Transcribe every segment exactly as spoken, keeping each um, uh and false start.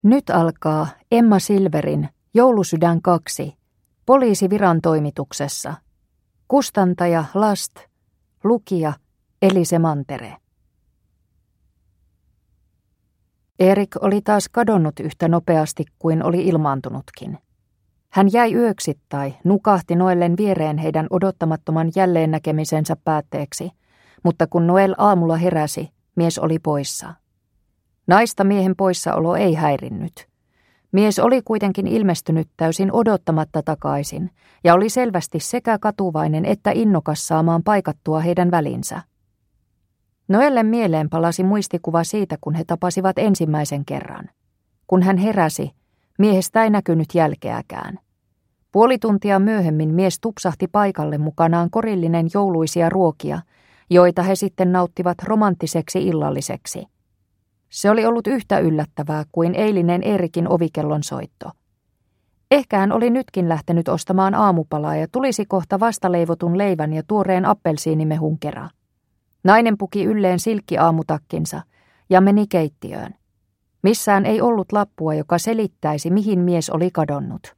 Nyt alkaa Emma Silverin Joulusydän kaksi, poliisiviran toimituksessa. Kustantaja Last, lukija Elise Mantere. Erik oli taas kadonnut yhtä nopeasti kuin oli ilmaantunutkin. Hän jäi yöksi tai nukahti Noellen viereen heidän odottamattoman jälleen näkemisensä päätteeksi, mutta kun Noel aamulla heräsi, mies oli poissa. Naista miehen poissaolo ei häirinnyt. Mies oli kuitenkin ilmestynyt täysin odottamatta takaisin ja oli selvästi sekä katuvainen että innokas saamaan paikattua heidän välinsä. Noellen mieleen palasi muistikuva siitä, kun he tapasivat ensimmäisen kerran. Kun hän heräsi, miehestä ei näkynyt jälkeäkään. Puoli tuntia myöhemmin mies tupsahti paikalle mukanaan korillinen jouluisia ruokia, joita he sitten nauttivat romanttiseksi illalliseksi. Se oli ollut yhtä yllättävää kuin eilinen Erikin ovikellon soitto. Ehkä hän oli nytkin lähtenyt ostamaan aamupalaa ja tulisi kohta vastaleivotun leivän ja tuoreen appelsiinimehun kera. Nainen puki ylleen silkkiaamutakkinsa ja meni keittiöön. Missään ei ollut lappua, joka selittäisi, mihin mies oli kadonnut.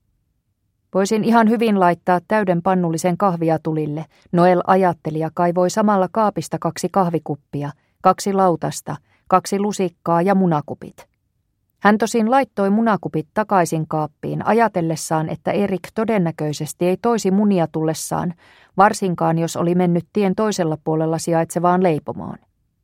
Voisin ihan hyvin laittaa täyden pannullisen kahvia tulille, Noel ajatteli ja kaivoi samalla kaapista kaksi kahvikuppia, kaksi lautasta, kaksi lusikkaa ja munakupit. Hän tosin laittoi munakupit takaisin kaappiin ajatellessaan, että Erik todennäköisesti ei toisi munia tullessaan, varsinkaan jos oli mennyt tien toisella puolella sijaitsevaan leipomoon.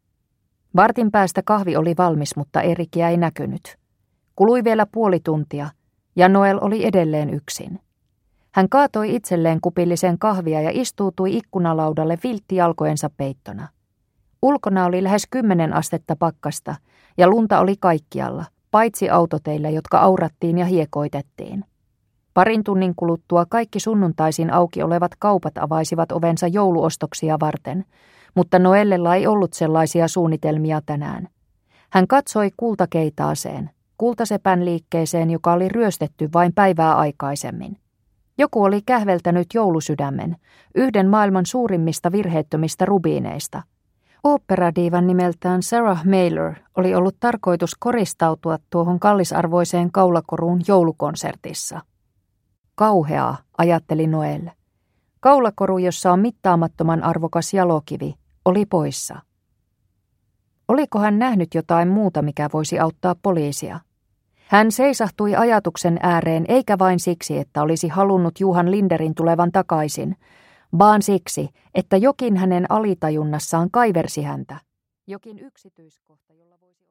Vartin päästä kahvi oli valmis, mutta Erikiä ei näkynyt. Kului vielä puoli tuntia, ja Noel oli edelleen yksin. Hän kaatoi itselleen kupillisen kahvia ja istuutui ikkunalaudalle viltti jalkojensa peittona. Ulkona oli lähes kymmenen astetta pakkasta, ja lunta oli kaikkialla, paitsi autoteillä, jotka aurattiin ja hiekoitettiin. Parin tunnin kuluttua kaikki sunnuntaisin auki olevat kaupat avaisivat ovensa jouluostoksia varten, mutta Noellella ei ollut sellaisia suunnitelmia tänään. Hän katsoi kultakeitaaseen, kultasepän liikkeeseen, joka oli ryöstetty vain päivää aikaisemmin. Joku oli kähveltänyt joulusydämen, yhden maailman suurimmista virheettömistä rubiineista. Oopperadiivan nimeltään Sarah Mailer oli ollut tarkoitus koristautua tuohon kallisarvoiseen kaulakoruun joulukonsertissa. Kauheaa, ajatteli Noel. Kaulakoru, jossa on mittaamattoman arvokas jalokivi, oli poissa. Oliko hän nähnyt jotain muuta, mikä voisi auttaa poliisia? Hän seisahtui ajatuksen ääreen eikä vain siksi, että olisi halunnut Johan Linderin tulevan takaisin, vaan siksi, että jokin hänen alitajunnassaan kaiversi häntä. Jokin yksityiskohta, jolla voisi